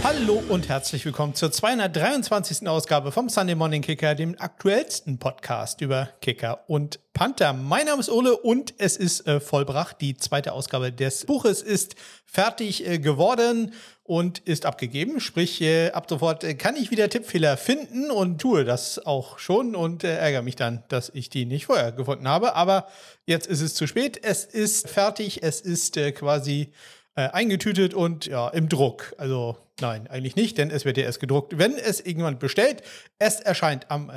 Hallo und herzlich willkommen zur 223. Ausgabe vom Sunday Morning Kicker, dem aktuellsten Podcast über Kicker und Panther. Mein Name ist Ole und es ist vollbracht. Die zweite Ausgabe des Buches ist fertig geworden und ist abgegeben. Sprich, ab sofort kann ich wieder Tippfehler finden und tue das auch schon und ärgere mich dann, dass ich die nicht vorher gefunden habe. Aber jetzt ist es zu spät. Es ist fertig. Es ist quasi eingetütet und ja, im Druck. Also nein, eigentlich nicht, denn es wird ja erst gedruckt, wenn es irgendwann bestellt. Es erscheint am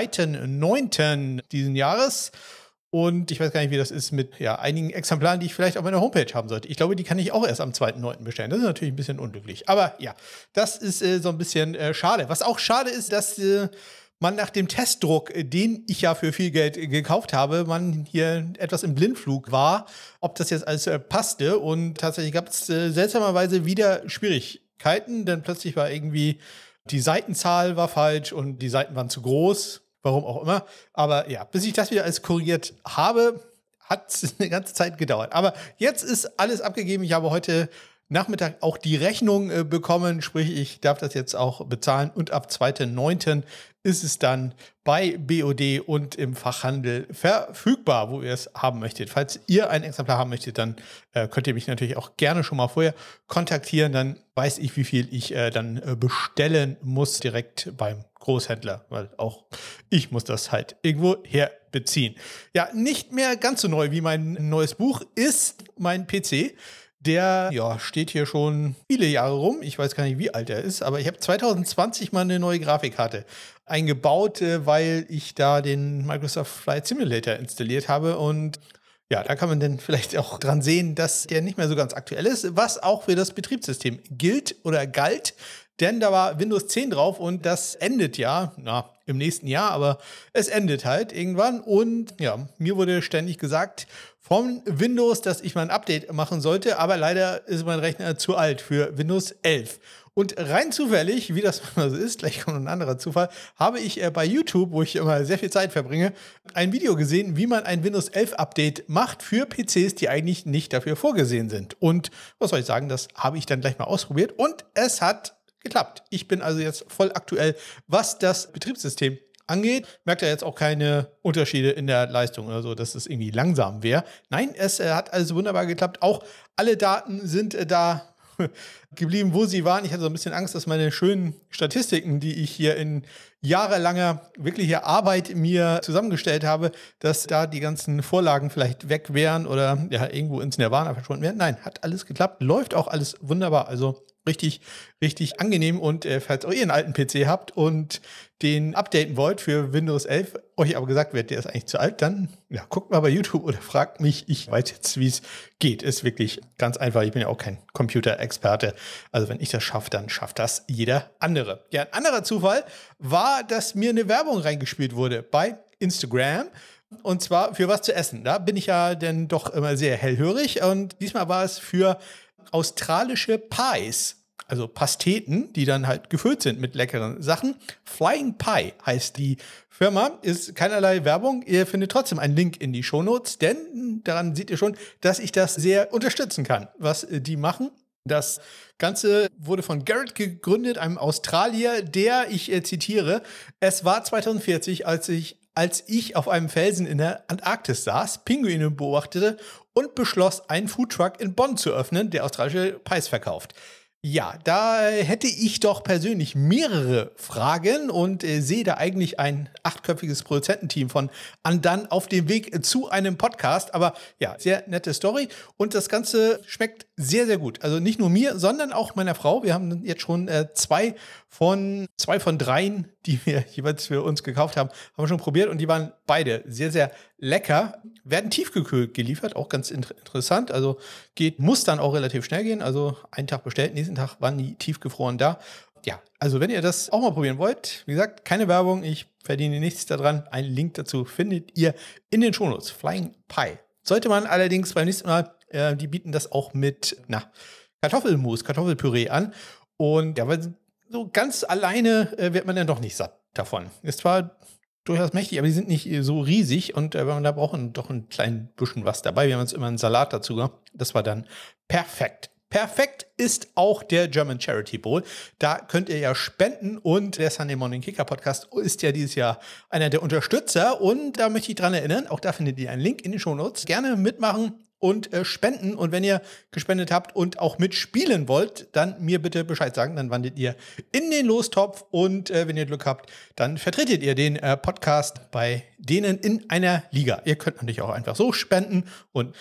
2.9. diesen Jahres. Und ich weiß gar nicht, wie das ist mit einigen Exemplaren, die ich vielleicht auf meiner Homepage haben sollte. Ich glaube, die kann ich auch erst am 2.9. bestellen. Das ist natürlich ein bisschen unglücklich. Aber ja, das ist so ein bisschen schade. Was auch schade ist, dass man nach dem Testdruck, den ich ja für viel Geld gekauft habe, man hier etwas im Blindflug war, ob das jetzt alles passte. Und tatsächlich gab es seltsamerweise wieder Schwierigkeiten, denn plötzlich war irgendwie die Seitenzahl war falsch und die Seiten waren zu groß, warum auch immer. Aber ja, bis ich das wieder alles korrigiert habe, hat es eine ganze Zeit gedauert. Aber jetzt ist alles abgegeben. Ich habe heute Nachmittag auch die Rechnung bekommen, sprich, ich darf das jetzt auch bezahlen und ab 2.9. ist es dann bei BOD und im Fachhandel verfügbar, wo ihr es haben möchtet. Falls ihr ein Exemplar haben möchtet, dann könnt ihr mich natürlich auch gerne schon mal vorher kontaktieren, dann weiß ich, wie viel ich dann bestellen muss direkt beim Großhändler, weil auch ich muss das halt irgendwo her beziehen. Ja, nicht mehr ganz so neu wie mein neues Buch ist mein PC. Der steht hier schon viele Jahre rum. Ich weiß gar nicht, wie alt er ist, aber ich habe 2020 mal eine neue Grafikkarte eingebaut, weil ich da den Microsoft Flight Simulator installiert habe. Und ja, da kann man dann vielleicht auch dran sehen, dass der nicht mehr so ganz aktuell ist, was auch für das Betriebssystem gilt oder galt. Denn da war Windows 10 drauf und das endet ja, im nächsten Jahr, aber es endet halt irgendwann. Und ja, mir wurde ständig gesagt von Windows, dass ich mal ein Update machen sollte, aber leider ist mein Rechner zu alt für Windows 11. Und rein zufällig, wie das so ist, gleich kommt ein anderer Zufall, habe ich bei YouTube, wo ich immer sehr viel Zeit verbringe, ein Video gesehen, wie man ein Windows 11 Update macht für PCs, die eigentlich nicht dafür vorgesehen sind. Und was soll ich sagen, das habe ich dann gleich mal ausprobiert und es hat geklappt. Ich bin also jetzt voll aktuell, was das Betriebssystem angeht. Merkt ja jetzt auch keine Unterschiede in der Leistung oder so, dass es irgendwie langsam wäre. Nein, es hat also wunderbar geklappt. Auch alle Daten sind da geblieben, wo sie waren. Ich hatte so ein bisschen Angst, dass meine schönen Statistiken, die ich hier in jahrelanger wirklicher Arbeit mir zusammengestellt habe, dass da die ganzen Vorlagen vielleicht weg wären oder ja irgendwo ins Nirvana verschwunden wären. Nein, hat alles geklappt. Läuft auch alles wunderbar. Also richtig, richtig angenehm. Und falls auch ihr einen alten PC habt und den updaten wollt für Windows 11, euch aber gesagt wird, der ist eigentlich zu alt, dann guckt mal bei YouTube oder fragt mich. Ich weiß jetzt, wie es geht. Ist wirklich ganz einfach. Ich bin ja auch kein Computerexperte. Also wenn ich das schaffe, dann schafft das jeder andere. Ja, ein anderer Zufall war, dass mir eine Werbung reingespielt wurde bei Instagram. Und zwar für was zu essen. Da bin ich ja dann doch immer sehr hellhörig. Und diesmal war es für australische Pies. Also Pasteten, die dann halt gefüllt sind mit leckeren Sachen. Flying Pie heißt die Firma, ist keinerlei Werbung. Ihr findet trotzdem einen Link in die Shownotes, denn daran seht ihr schon, dass ich das sehr unterstützen kann, was die machen. Das Ganze wurde von Garrett gegründet, einem Australier, der, ich zitiere, es war 2040, als ich auf einem Felsen in der Antarktis saß, Pinguine beobachtete und beschloss, einen Foodtruck in Bonn zu öffnen, der australische Pies verkauft. Ja, da hätte ich doch persönlich mehrere Fragen und sehe da eigentlich ein 8-köpfiges Produzententeam von Andan auf dem Weg zu einem Podcast. Aber ja, sehr nette Story und das Ganze schmeckt sehr, sehr gut. Also nicht nur mir, sondern auch meiner Frau. Wir haben jetzt schon zwei von 3, die wir jeweils für uns gekauft haben, haben wir schon probiert und die waren beide sehr, sehr lecker. Werden tiefgekühlt geliefert, auch ganz interessant. Also muss dann auch relativ schnell gehen. Also einen Tag bestellt, nächsten Tag waren die tiefgefroren da. Ja, also wenn ihr das auch mal probieren wollt, wie gesagt, keine Werbung, ich verdiene nichts daran. Einen Link dazu findet ihr in den Shownotes. Flying Pie. Sollte man allerdings beim nächsten Mal, die bieten das auch mit Kartoffelmus, Kartoffelpüree an. Und ja, weil so ganz alleine wird man dann doch nicht satt davon. Ist zwar durchaus mächtig, aber die sind nicht so riesig und man da braucht doch ein klein bisschen was dabei. Wir haben jetzt immer einen Salat dazu gemacht. Das war dann perfekt. perfekt ist auch der German Charity Bowl. Da könnt ihr ja spenden und der Sunday Morning Kicker Podcast ist ja dieses Jahr einer der Unterstützer und da möchte ich dran erinnern, auch da findet ihr einen Link in den Shownotes. Gerne mitmachen und spenden und wenn ihr gespendet habt und auch mitspielen wollt, dann mir bitte Bescheid sagen, dann wandelt ihr in den Lostopf und wenn ihr Glück habt, dann vertretet ihr den Podcast bei denen in einer Liga. Ihr könnt natürlich auch einfach so spenden und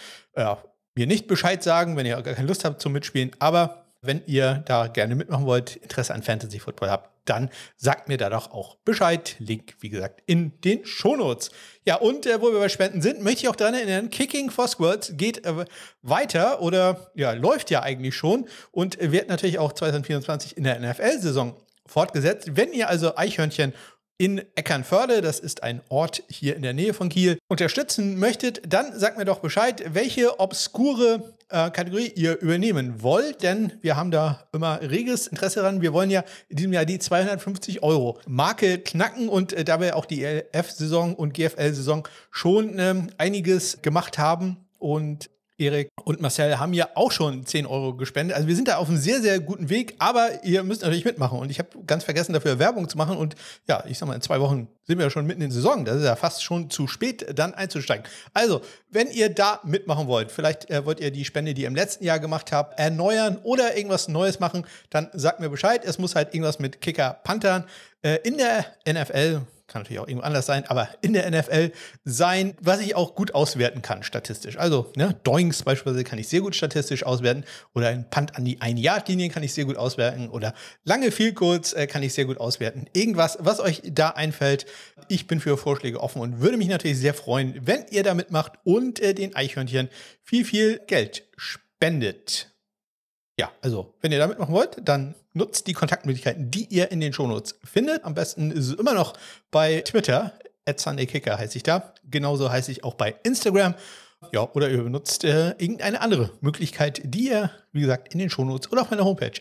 mir nicht Bescheid sagen, wenn ihr gar keine Lust habt zum Mitspielen, aber wenn ihr da gerne mitmachen wollt, Interesse an Fantasy Football habt, dann sagt mir da doch auch Bescheid. Link, wie gesagt, in den Shownotes. Ja, und wo wir bei Spenden sind, möchte ich auch daran erinnern, Kicking for Squirts geht weiter oder ja, läuft ja eigentlich schon und wird natürlich auch 2024 in der NFL-Saison fortgesetzt. Wenn ihr also Eichhörnchen in Eckernförde, das ist ein Ort hier in der Nähe von Kiel, unterstützen möchtet, dann sagt mir doch Bescheid, welche obskure Kategorie ihr übernehmen wollt, denn wir haben da immer reges Interesse dran. Wir wollen ja in diesem Jahr die 250 € Marke knacken und da wir auch die ELF-Saison und GFL-Saison schon einiges gemacht haben und Erik und Marcel haben ja auch schon 10 € gespendet. Also wir sind da auf einem sehr, sehr guten Weg, aber ihr müsst natürlich mitmachen. Und ich habe ganz vergessen, dafür Werbung zu machen. Und ja, ich sag mal, in 2 Wochen sind wir ja schon mitten in der Saison. Das ist ja fast schon zu spät, dann einzusteigen. Also, wenn ihr da mitmachen wollt, vielleicht wollt ihr die Spende, die ihr im letzten Jahr gemacht habt, erneuern oder irgendwas Neues machen, dann sagt mir Bescheid. Es muss halt irgendwas mit Kicker Panthern in der NFL, kann natürlich auch irgendwo anders sein, aber in der NFL sein, was ich auch gut auswerten kann, statistisch. Also, Doinks beispielsweise kann ich sehr gut statistisch auswerten oder ein Punt an die 1-Yard-Linie kann ich sehr gut auswerten oder lange Field Goals kann ich sehr gut auswerten. Irgendwas, was euch da einfällt. Ich bin für Vorschläge offen und würde mich natürlich sehr freuen, wenn ihr da mitmacht und den Eichhörnchen viel, viel Geld spendet. Ja, also, wenn ihr da mitmachen wollt, dann nutzt die Kontaktmöglichkeiten, die ihr in den Shownotes findet. Am besten ist es immer noch bei Twitter, @SundayKicker heiße ich da. Genauso heiße ich auch bei Instagram. Ja, oder ihr benutzt irgendeine andere Möglichkeit, die ihr, wie gesagt, in den Shownotes oder auf meiner Homepage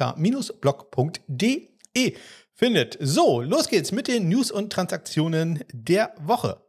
smk-blog.de findet. So, los geht's mit den News und Transaktionen der Woche.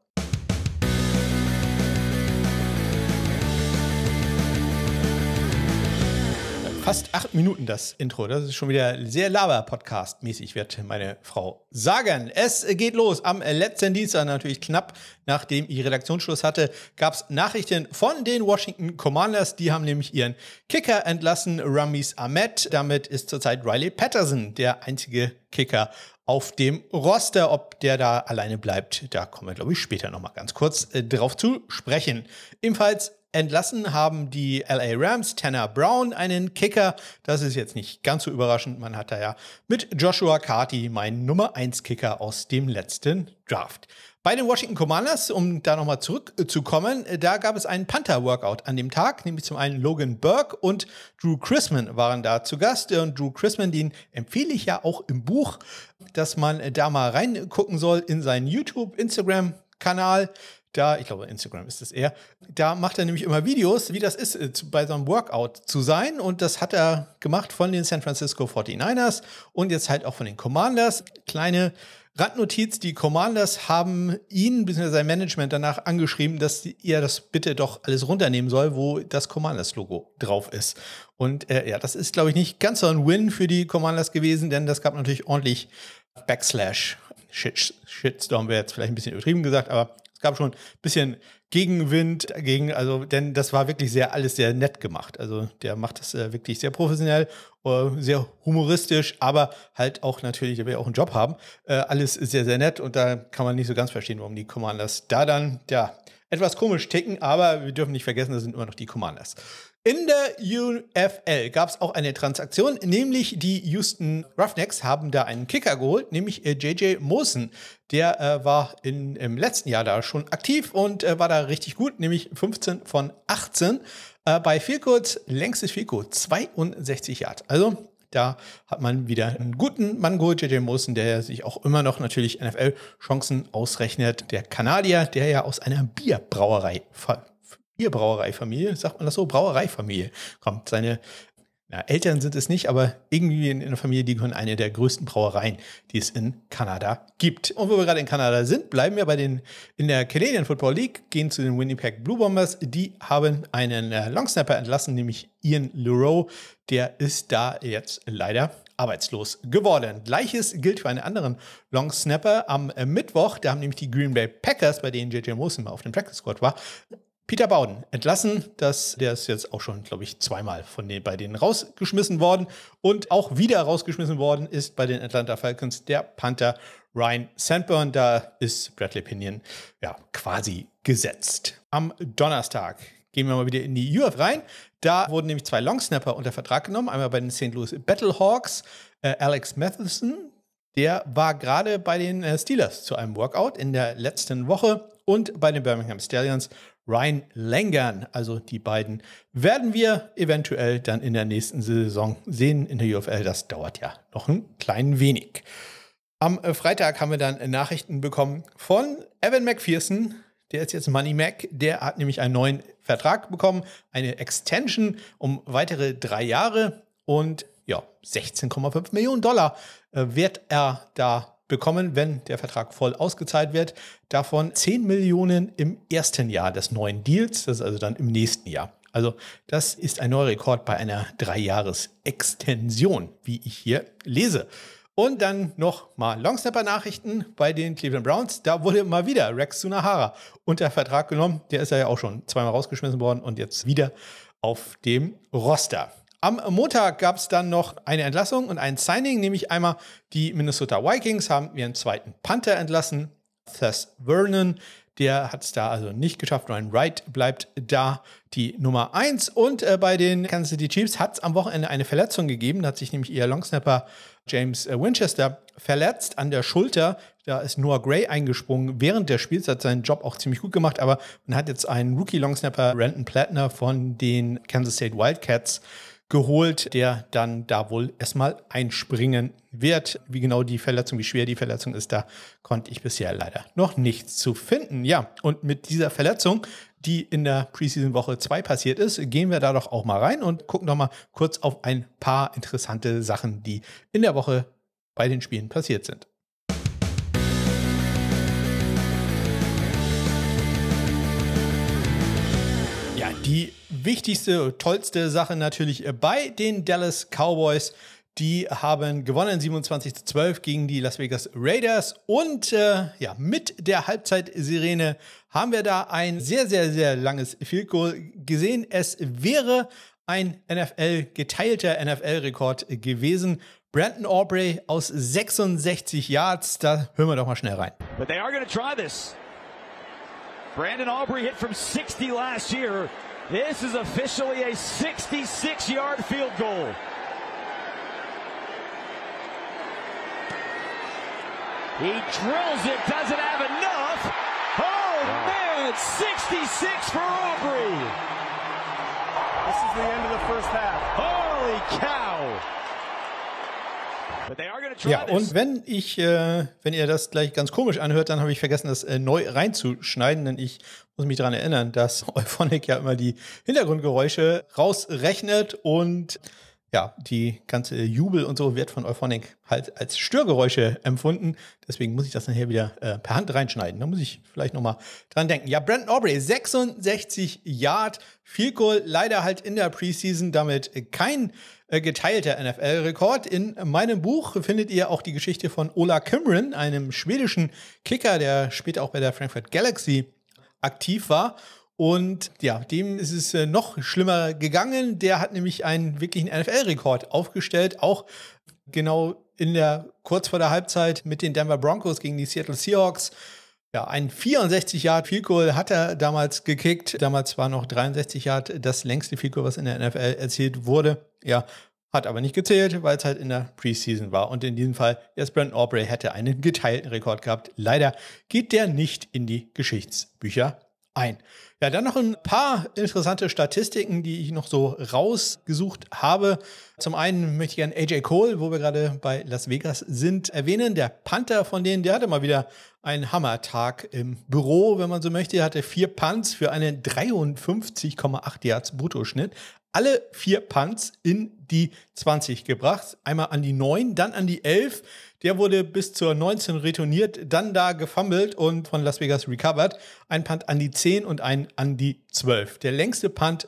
Fast 8 Minuten das Intro. Das ist schon wieder sehr Laber-Podcast-mäßig, wird meine Frau sagen. Es geht los. Am letzten Dienstag, natürlich knapp nachdem ich Redaktionsschluss hatte, gab es Nachrichten von den Washington Commanders. Die haben nämlich ihren Kicker entlassen, Ramiz Ahmed. Damit ist zurzeit Riley Patterson der einzige Kicker auf dem Roster. Ob der da alleine bleibt, da kommen wir, glaube ich, später nochmal ganz kurz drauf zu sprechen. Ebenfalls entlassen haben die LA Rams Tanner Brown, einen Kicker. Das ist jetzt nicht ganz so überraschend. Man hat da ja mit Joshua Carty meinen Nummer 1 Kicker aus dem letzten Draft. Bei den Washington Commanders, um da nochmal zurückzukommen, da gab es einen Panther-Workout an dem Tag, nämlich zum einen Logan Burke und Drew Chrisman waren da zu Gast. Und Drew Chrisman, den empfehle ich ja auch im Buch, dass man da mal reingucken soll in seinen YouTube, Instagram-Kanal. Da, ich glaube, Instagram ist es eher, da macht er nämlich immer Videos, wie das ist, bei so einem Workout zu sein. Und das hat er gemacht von den San Francisco 49ers und jetzt halt auch von den Commanders. Kleine Randnotiz, die Commanders haben ihn bzw. sein Management danach angeschrieben, dass er das bitte doch alles runternehmen soll, wo das Commanders-Logo drauf ist. Und ja, das ist, glaube ich, nicht ganz so ein Win für die Commanders gewesen, denn das gab natürlich ordentlich Backslash. Shitstorm wäre jetzt vielleicht ein bisschen übertrieben gesagt, aber es gab schon ein bisschen Gegenwind dagegen, also denn das war wirklich alles sehr nett gemacht. Also der macht das wirklich sehr professionell, sehr humoristisch, aber halt auch natürlich, der will ja auch einen Job haben. Alles ist sehr, sehr nett und da kann man nicht so ganz verstehen, warum die Commanders da dann, ja, etwas komisch ticken, aber wir dürfen nicht vergessen, das sind immer noch die Commanders. In der UFL gab es auch eine Transaktion, nämlich die Houston Roughnecks haben da einen Kicker geholt, nämlich J.J. Mosen. Der war im letzten Jahr da schon aktiv und war da richtig gut, nämlich 15 von 18. Bei Field Goals, längstes Field Goal, 62 Yards. Also da hat man wieder einen guten Mann geholt, J.J. Mosen, der sich auch immer noch natürlich NFL-Chancen ausrechnet. Der Kanadier, der ja aus einer Bierbrauereifamilie, sagt man das so? Brauereifamilie kommt. Seine Eltern sind es nicht, aber irgendwie in der Familie, die gehören eine der größten Brauereien, die es in Kanada gibt. Und wo wir gerade in Kanada sind, bleiben wir in der Canadian Football League, gehen zu den Winnipeg Blue Bombers. Die haben einen Longsnapper entlassen, nämlich Ian Leroux. Der ist da jetzt leider arbeitslos geworden. Gleiches gilt für einen anderen Longsnapper am Mittwoch. Da haben nämlich die Green Bay Packers, bei denen J.J. Mosen mal auf dem Practice Squad war, Peter Bowden entlassen. Der ist jetzt auch schon, glaube ich, zweimal bei denen rausgeschmissen worden. Und auch wieder rausgeschmissen worden ist bei den Atlanta Falcons der Panther Ryan Sandburn. Da ist Bradley Pinion quasi gesetzt. Am Donnerstag gehen wir mal wieder in die UF rein. Da wurden nämlich 2 Longsnapper unter Vertrag genommen. Einmal bei den St. Louis Battlehawks. Alex Matheson, der war gerade bei den Steelers zu einem Workout in der letzten Woche. Und bei den Birmingham Stallions Ryan Langan. Also die beiden werden wir eventuell dann in der nächsten Saison sehen in der UFL. Das dauert ja noch ein klein wenig. Am Freitag haben wir dann Nachrichten bekommen von Evan McPherson. Der ist jetzt Money Mac. Der hat nämlich einen neuen Vertrag bekommen. Eine Extension um weitere 3 Jahre. Und 16,5 Millionen Dollar wird er da bekommen, wenn der Vertrag voll ausgezahlt wird. Davon 10 Millionen im ersten Jahr des neuen Deals. Das ist also dann im nächsten Jahr. Also das ist ein neuer Rekord bei einer 3-Jahres-Extension, wie ich hier lese. Und dann noch mal Longsnapper-Nachrichten bei den Cleveland Browns. Da wurde mal wieder Rex Sunahara unter Vertrag genommen. Der ist ja auch schon zweimal rausgeschmissen worden und jetzt wieder auf dem Roster. Am Montag gab es dann noch eine Entlassung und ein Signing, nämlich einmal die Minnesota Vikings haben ihren zweiten Panther entlassen, Thess Vernon. Der hat es da also nicht geschafft. Ryan Wright bleibt da die Nummer 1. Und bei den Kansas City Chiefs hat es am Wochenende eine Verletzung gegeben. Da hat sich nämlich ihr Longsnapper James Winchester verletzt an der Schulter. Da ist Noah Gray eingesprungen während des Spiels, hat seinen Job auch ziemlich gut gemacht. Aber man hat jetzt einen Rookie-Longsnapper, Renton Plattner von den Kansas State Wildcats, geholt, der dann da wohl erstmal einspringen wird. Wie genau die Verletzung, wie schwer die Verletzung ist, da konnte ich bisher leider noch nichts zu finden. Ja, und mit dieser Verletzung, die in der Preseason Woche 2 passiert ist, gehen wir da doch auch mal rein und gucken doch mal kurz auf ein paar interessante Sachen, die in der Woche bei den Spielen passiert sind. Ja, die wichtigste, tollste Sache natürlich bei den Dallas Cowboys. Die haben gewonnen 27-12 gegen die Las Vegas Raiders. Und mit der Halbzeitsirene haben wir da ein sehr, sehr, sehr langes Field Goal gesehen. Es wäre ein geteilter NFL-Rekord gewesen. Brandon Aubrey aus 66 Yards. Da hören wir doch mal schnell rein. But they are going to try this. Brandon Aubrey hit from 60 last year. This is officially a 66-yard field goal. He drills it, doesn't have enough. Oh, man, 66 for Aubrey. This is the end of the first half. Holy cow. But they are going to try Ja, und wenn ihr das gleich ganz komisch anhört, dann habe ich vergessen, das neu reinzuschneiden, denn ich muss mich daran erinnern, dass Euphonic ja immer die Hintergrundgeräusche rausrechnet und ja, die ganze Jubel und so wird von Euphonic halt als Störgeräusche empfunden. Deswegen muss ich das nachher wieder per Hand reinschneiden. Da muss ich vielleicht nochmal dran denken. Ja, Brandon Aubrey, 66 Yard Field Goal, leider halt in der Preseason, damit kein geteilter NFL-Rekord. In meinem Buch findet ihr auch die Geschichte von Ola Kimren, einem schwedischen Kicker, der später auch bei der Frankfurt Galaxy aktiv war. Und ja, dem ist es noch schlimmer gegangen. Der hat nämlich einen wirklichen NFL-Rekord aufgestellt, auch genau kurz vor der Halbzeit mit den Denver Broncos gegen die Seattle Seahawks. Ja, ein 64 Yard Field Goal hat er damals gekickt. Damals war noch 63 Yard das längste Field Goal, was in der NFL erzielt wurde. Ja, hat aber nicht gezählt, weil es halt in der Preseason war. Und in diesem Fall, jetzt Brandon Aubrey hätte einen geteilten Rekord gehabt. Leider geht der nicht in die Geschichtsbücher ein. Ja, dann noch ein paar interessante Statistiken, die ich noch so rausgesucht habe. Zum einen möchte ich gerne AJ Cole, wo wir gerade bei Las Vegas sind, erwähnen. Der Panther von denen, der hatte mal wieder einen Hammertag im Büro, wenn man so möchte. Er hatte 4 Punts für einen 53,8 Yards Bruttoschnitt. Alle 4 Punts in die 20 gebracht. Einmal an die 9, dann an die 11. Der wurde bis zur 19 retourniert, dann da gefummelt und von Las Vegas recovered. Ein Punt an die 10 und ein an die 12. Der längste Punt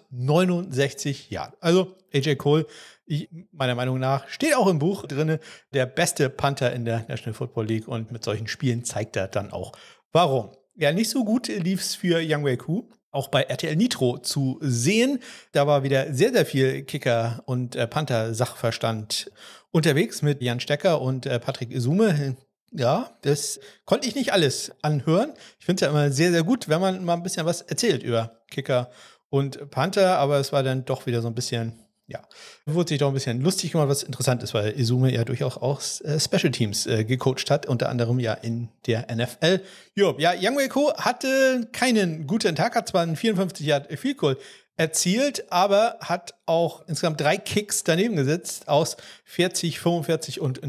69 Yards. Also AJ Cole, meiner Meinung nach, steht auch im Buch drin, der beste Punter in der National Football League. Und mit solchen Spielen zeigt er dann auch, warum. Ja, nicht so gut lief es für Younghoe Koo. Auch bei RTL Nitro zu sehen. Da war wieder sehr, sehr viel Kicker- und Panther-Sachverstand unterwegs mit Jan Stecker und Patrick Isume. Ja, das konnte ich nicht alles anhören. Ich finde es ja immer sehr, sehr gut, wenn man mal ein bisschen was erzählt über Kicker und Panther. Aber es war dann doch wieder so ein bisschen, ja, wurde sich doch ein bisschen lustig gemacht, was interessant ist, weil Isume ja durchaus auch Special Teams gecoacht hat, unter anderem ja in der NFL. Jo, ja, Younghoe Koo hatte keinen guten Tag, hat zwar einen 54 Yard Field Goal erzielt, aber hat auch insgesamt 3 Kicks daneben gesetzt aus 40, 45 und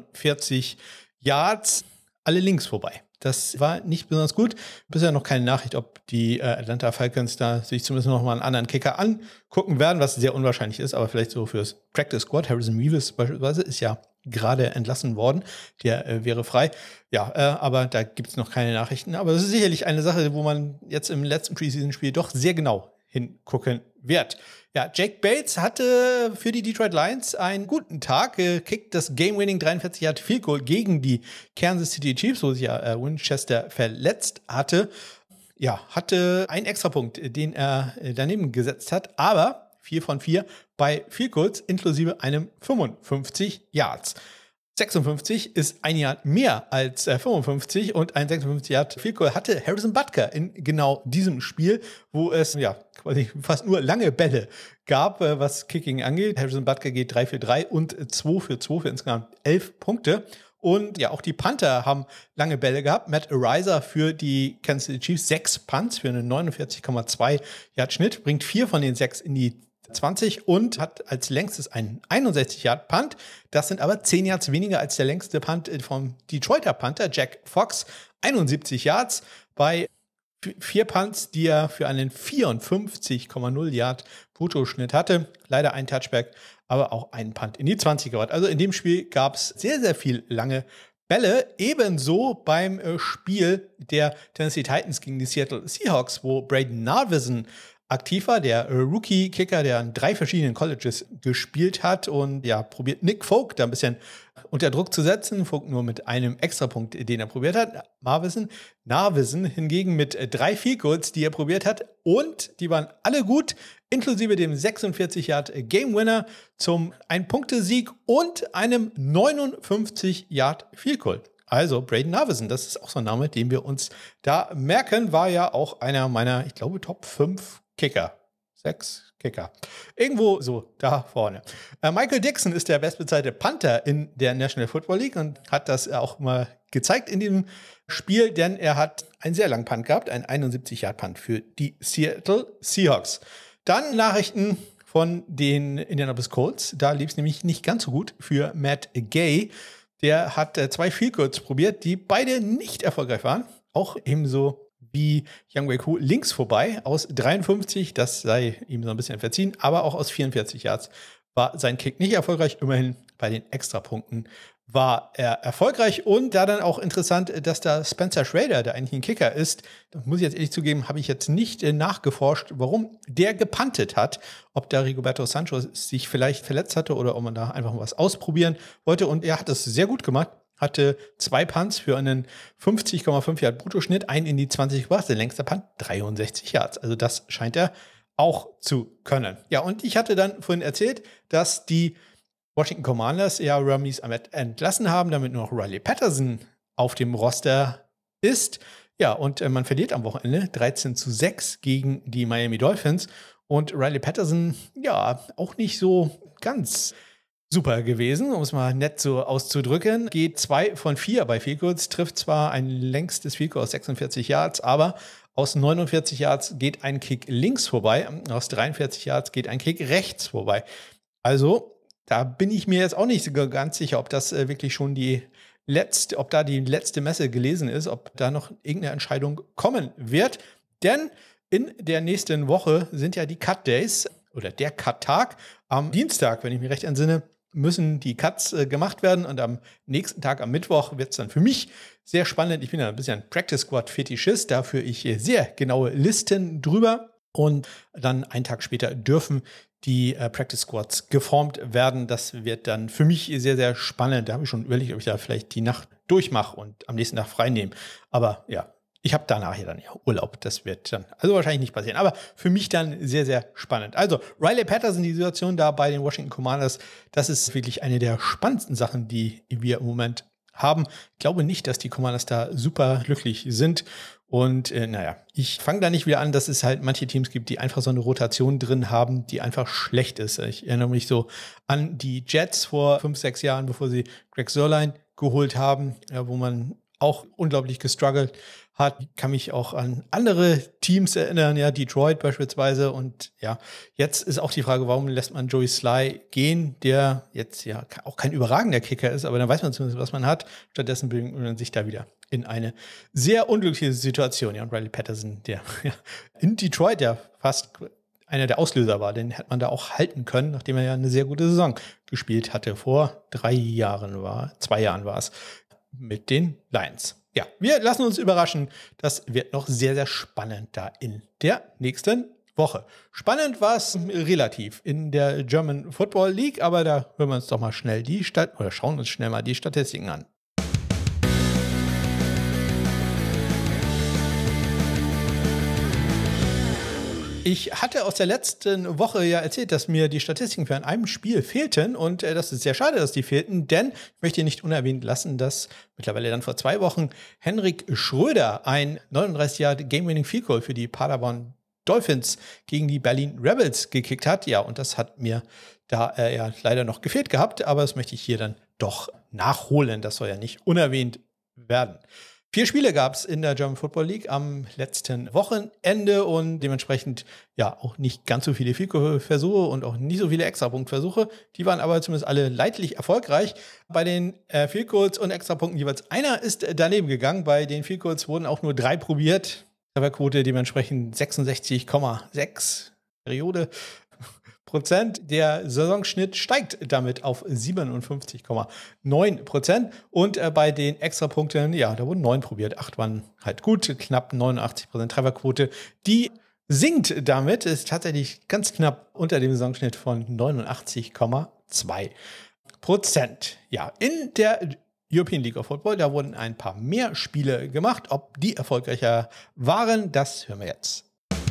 49 Yards, alle links vorbei. Das war nicht besonders gut. Bisher noch keine Nachricht, ob die Atlanta Falcons da sich zumindest noch mal einen anderen Kicker angucken werden, was sehr unwahrscheinlich ist, aber vielleicht so fürs Practice Squad. Harrison Mevis beispielsweise ist ja gerade entlassen worden. Der wäre frei. Ja, aber da gibt es noch keine Nachrichten. Aber das ist sicherlich eine Sache, wo man jetzt im letzten Preseason-Spiel doch sehr genau hingucken wird. Ja, Jake Bates hatte für die Detroit Lions einen guten Tag, kickt das Game-Winning 43 Yard Field Goal gegen die Kansas City Chiefs, wo sich ja Winchester verletzt hatte. Ja, hatte einen Extrapunkt, den er daneben gesetzt hat, aber 4 von 4 bei Field Goals inklusive einem 55 Yards. 56 ist ein Yard mehr als 55 und ein 56 Yard Field Goal hatte Harrison Butker in genau diesem Spiel, wo es ja quasi fast nur lange Bälle gab, was Kicking angeht. Harrison Butker geht 3 für 3 und 2 für 2 für insgesamt 11 Punkte. Und ja, auch die Panther haben lange Bälle gehabt. Matt Ariza für die Kansas City Chiefs 6 Punts für einen 49,2 Yard Schnitt, bringt 4 von den 6 in die 20 und hat als längstes einen 61 Yard Punt. Das sind aber 10 Yards weniger als der längste Punt vom Detroiter Panther Jack Fox. 71 Yards bei 4 Punts, die er für einen 54,0 Yard Bruttoschnitt hatte. Leider ein Touchback, aber auch einen Punt in die 20 gebracht. Also in dem Spiel gab es sehr, sehr viel lange Bälle. Ebenso beim Spiel der Tennessee Titans gegen die Seattle Seahawks, wo Braden Narveson aktiv war, der Rookie-Kicker, der an 3 verschiedenen Colleges gespielt hat und ja, probiert Nick Folk da ein bisschen unter Druck zu setzen. Folk nur mit einem Extrapunkt, den er probiert hat. Narveson hingegen mit 3 Field Goals, die er probiert hat und die waren alle gut, inklusive dem 46 Yard Game Winner zum 1-Punkte-Sieg und einem 59 Yard Field Goal. Also Braden Narveson, das ist auch so ein Name, den wir uns da merken, war ja auch einer meiner, ich glaube, Top 5 Kicker. 6 Kicker. Irgendwo so da vorne. Michael Dixon ist der bestbezahlte Panther in der National Football League und hat das auch mal gezeigt in diesem Spiel, denn er hat einen sehr langen Punt gehabt, einen 71-Yard-Punt für die Seattle Seahawks. Dann Nachrichten von den Indianapolis Colts. Da lief es nämlich nicht ganz so gut für Matt Gay. Der hat 2 Field Goals probiert, die beide nicht erfolgreich waren. Auch ebenso wie Younghoe Koo links vorbei aus 53, das sei ihm so ein bisschen verziehen, aber auch aus 44 Yards war sein Kick nicht erfolgreich. Immerhin bei den Extrapunkten war er erfolgreich und da dann auch interessant, dass da Spencer Schrader, der eigentlich ein Kicker ist, das muss ich jetzt ehrlich zugeben, habe ich jetzt nicht nachgeforscht, warum der gepuntet hat, ob da Rigoberto Sanchez sich vielleicht verletzt hatte oder ob man da einfach mal was ausprobieren wollte und er hat das sehr gut gemacht. Hatte 2 Punts für einen 50,5 Yard Bruttoschnitt, einen in die 20 gebracht, der längste Punt 63 Yards. Also das scheint er auch zu können. Ja, und ich hatte dann vorhin erzählt, dass die Washington Commanders ja Ramiz Ahmed entlassen haben, damit nur noch Riley Patterson auf dem Roster ist. Ja, und man verliert am Wochenende 13-6 gegen die Miami Dolphins. Und Riley Patterson, ja, auch nicht so ganz super gewesen, um es mal nett so auszudrücken. Geht 2 von 4 bei Field Goals, trifft zwar ein längstes Field Goal aus 46 Yards, aber Aus 49 Yards geht ein Kick links vorbei, aus 43 Yards geht ein Kick rechts vorbei. Also, da bin ich mir jetzt auch nicht ganz sicher, ob das wirklich schon ob da die letzte Messe gelesen ist, ob da noch irgendeine Entscheidung kommen wird. Denn in der nächsten Woche sind ja die Cut Days oder der Cut-Tag. Am Dienstag, wenn ich mich recht entsinne, müssen die Cuts gemacht werden und am nächsten Tag, am Mittwoch, wird es dann für mich sehr spannend. Ich bin ja ein bisschen Practice Squad Fetischist, da führe ich sehr genaue Listen drüber und dann einen Tag später dürfen die Practice Squads geformt werden. Das wird dann für mich sehr, sehr spannend. Da habe ich schon überlegt, ob ich da vielleicht die Nacht durchmache und am nächsten Tag frei nehme. Aber ja, ich habe danach ja dann Urlaub. Das wird dann also wahrscheinlich nicht passieren. Aber für mich dann sehr, sehr spannend. Also Riley Patterson, die Situation da bei den Washington Commanders, das ist wirklich eine der spannendsten Sachen, die wir im Moment haben. Ich glaube nicht, dass die Commanders da super glücklich sind. Und ich fange da nicht wieder an, dass es halt manche Teams gibt, die einfach so eine Rotation drin haben, die einfach schlecht ist. Ich erinnere mich so an die Jets vor 5, 6 Jahren, bevor sie Greg Zuerlein geholt haben, wo man auch unglaublich gestruggelt hat. Ich kann mich auch an andere Teams erinnern, ja, Detroit beispielsweise. Und ja, jetzt ist auch die Frage, warum lässt man Joey Sly gehen, der jetzt ja auch kein überragender Kicker ist, aber dann weiß man zumindest, was man hat. Stattdessen bringt man sich da wieder in eine sehr unglückliche Situation. Ja, und Riley Patterson, der ja in Detroit ja fast einer der Auslöser war, den hätte man da auch halten können, nachdem er ja eine sehr gute Saison gespielt hatte. Vor 2 Jahren war es mit den Lions. Ja, wir lassen uns überraschen. Das wird noch sehr, sehr spannend da in der nächsten Woche. Spannend war es relativ in der German Football League, aber da hören wir uns doch mal schnell schauen uns schnell mal die Statistiken an. Ich hatte aus der letzten Woche ja erzählt, dass mir die Statistiken für einem Spiel fehlten und das ist sehr schade, dass die fehlten, denn ich möchte nicht unerwähnt lassen, dass mittlerweile dann vor 2 Wochen Henrik Schröder ein 39 Yard Game-Winning Field Goal für die Paderborn Dolphins gegen die Berlin Rebels gekickt hat. Ja, und das hat mir da ja leider noch gefehlt gehabt, aber das möchte ich hier dann doch nachholen. Das soll ja nicht unerwähnt werden. 4 Spiele gab es in der German Football League am letzten Wochenende und dementsprechend ja auch nicht ganz so viele Field-Goal-Versuche und auch nicht so viele Extrapunktversuche. Die waren aber zumindest alle leidlich erfolgreich. Bei den Field Goals und Extrapunkten jeweils einer ist daneben gegangen. Bei den Field Goals wurden auch nur 3 probiert. Trefferquote dementsprechend 66,6 Periode. Prozent. Der Saisonschnitt steigt damit auf 57,9%. Und bei den Extrapunkten, ja, da wurden 9 probiert. 8 waren halt gut, knapp 89% Trefferquote. Die sinkt damit, ist tatsächlich ganz knapp unter dem Saisonschnitt von 89,2%. Ja, in der European League of Football, da wurden ein paar mehr Spiele gemacht. Ob die erfolgreicher waren, das hören wir jetzt.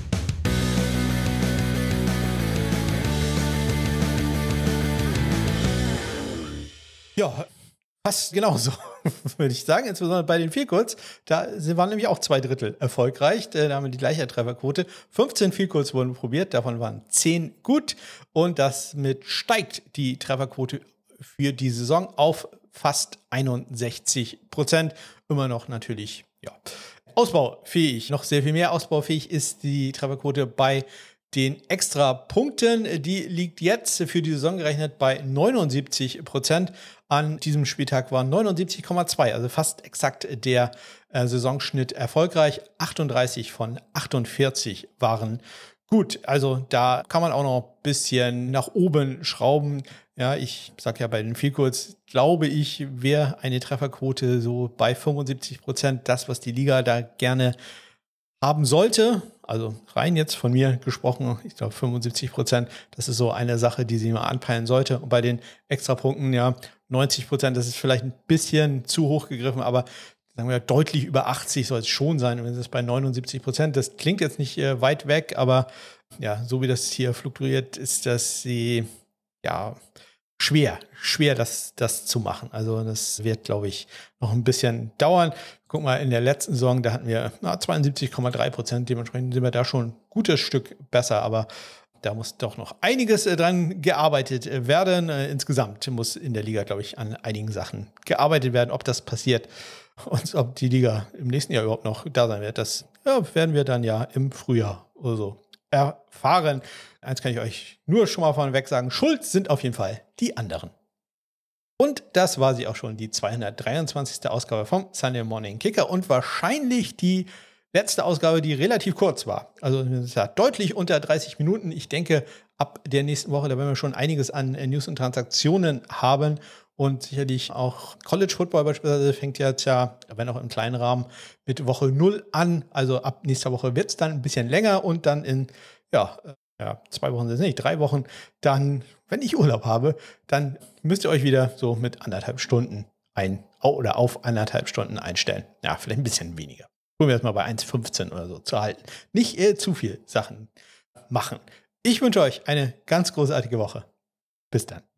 Ja, fast genauso, würde ich sagen. Insbesondere bei den Field Goals, da waren nämlich auch 2/3 erfolgreich. Da haben wir die gleiche Trefferquote. 15 Field Goals wurden probiert, davon waren 10 gut. Und damit steigt die Trefferquote für die Saison auf fast 61%. Immer noch natürlich, ja, ausbaufähig. Noch sehr viel mehr ausbaufähig ist die Trefferquote bei den Extrapunkten. Die liegt jetzt für die Saison gerechnet bei 79%. An diesem Spieltag waren 79,2, also fast exakt der Saisonschnitt erfolgreich. 38 von 48 waren gut. Also da kann man auch noch ein bisschen nach oben schrauben. Ja, ich sage ja bei den Field Goals, glaube ich, wäre eine Trefferquote so bei 75%, das, was die Liga da gerne haben sollte. Also rein jetzt von mir gesprochen, ich glaube 75%, das ist so eine Sache, die sie mal anpeilen sollte. Und bei den Extrapunkten, ja, 90%, das ist vielleicht ein bisschen zu hoch gegriffen, aber sagen wir deutlich über 80 soll es schon sein. Und wenn es bei 79%, das klingt jetzt nicht weit weg, aber ja, so wie das hier fluktuiert, ist das schwer das zu machen. Also das wird, glaube ich, noch ein bisschen dauern. Guck mal, in der letzten Saison, da hatten wir 72,3%. Dementsprechend sind wir da schon ein gutes Stück besser. Aber da muss doch noch einiges dran gearbeitet werden. Insgesamt muss in der Liga, glaube ich, an einigen Sachen gearbeitet werden. Ob das passiert, Und ob die Liga im nächsten Jahr überhaupt noch da sein wird, das werden wir dann ja im Frühjahr oder so erfahren. Eins kann ich euch nur schon mal vorneweg sagen, schuld sind auf jeden Fall die anderen. Und das war sie auch schon, die 223. Ausgabe vom Sunday Morning Kicker und wahrscheinlich die letzte Ausgabe, die relativ kurz war. Also ja, deutlich unter 30 Minuten. Ich denke, ab der nächsten Woche, da werden wir schon einiges an News und Transaktionen haben. Und sicherlich auch College Football beispielsweise fängt jetzt ja, wenn auch im kleinen Rahmen, mit Woche 0 an. Also ab nächster Woche wird es dann ein bisschen länger und dann in, 2 Wochen sind es nicht, 3 Wochen, dann, wenn ich Urlaub habe, dann müsst ihr euch wieder so mit 1,5 Stunden auf 1,5 Stunden einstellen. Ja, vielleicht ein bisschen weniger. Probieren wir es mal bei 1,15 oder so zu halten. Nicht zu viel Sachen machen. Ich wünsche euch eine ganz großartige Woche. Bis dann.